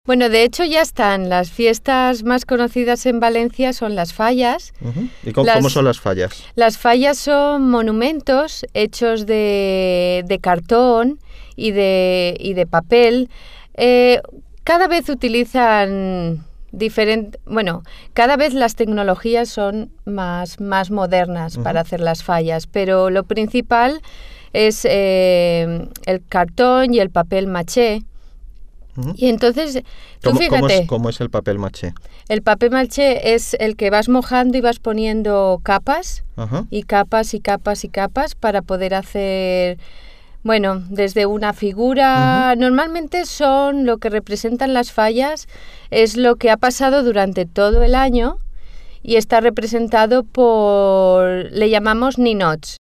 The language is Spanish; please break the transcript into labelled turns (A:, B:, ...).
A: Bueno, de hecho ya están. Las fiestas más conocidas en Valencia son las fallas.
B: ¿Y cómo son las fallas?
A: Las fallas son monumentos hechos de cartón y de papel. Cada vez utilizan cada vez las tecnologías son más modernas para hacer las fallas, pero lo principal es el cartón y el papel maché. Y entonces, tú fíjate...
B: ¿Cómo es el papel maché?
A: El papel maché es el que vas mojando y vas poniendo capas, y capas y capas y capas para poder hacer, desde una figura. Normalmente son lo que representan las fallas, es lo que ha pasado durante todo el año y está representado le llamamos ninots.